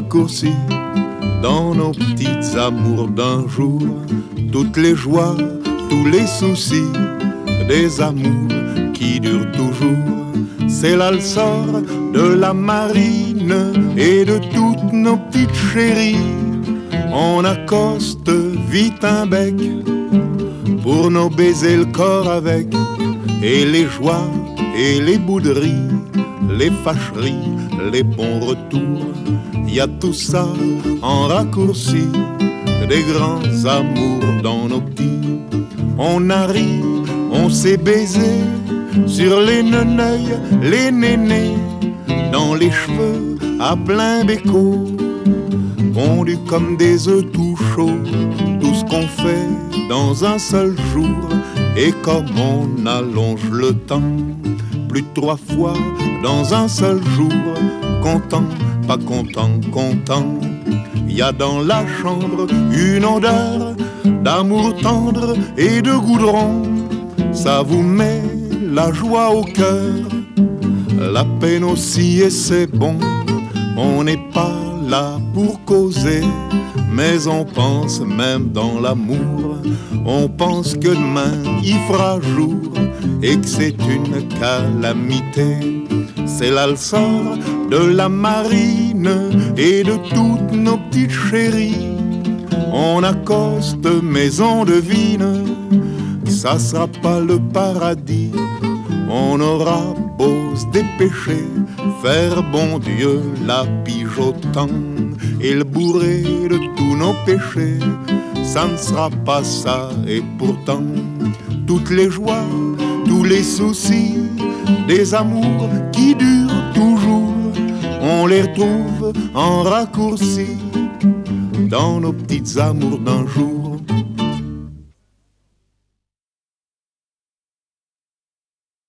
raccourci dans nos petites amours d'un jour. Toutes les joies, tous les soucis, des amours qui durent toujours. C'est là le sort de la marine et de toutes nos petites chéries. On accoste vite un bec pour nos baisers le corps avec. Et les joies et les bouderies, les fâcheries, les bons retours, y a tout ça en raccourci, des grands amours dans nos petits. On a ri, on s'est baisé sur les neneuils, les nénés, dans les cheveux à plein béco, fondus comme des œufs tout chauds, tout ce qu'on fait dans un seul jour. Et comme on allonge le temps, plus de 3 fois dans un seul jour, content, pas content, content. Y a dans la chambre une odeur d'amour tendre et de goudron. Ça vous met la joie au cœur, la peine aussi, et c'est bon. On n'est pas là pour causer, mais on pense même dans l'amour. On pense que demain il fera jour et que c'est une calamité. C'est là le sort de la marine et de toutes nos petites chéries. On accoste mais on devine, ça sera pas le paradis. On aura beau se dépêcher, faire bon Dieu la pige au temps et le bourrer de tous nos péchés, ça ne sera pas ça. Et pourtant, toutes les joies, tous les soucis, des amours qui durent toujours, on les retrouve en raccourci dans nos petites amours d'un jour.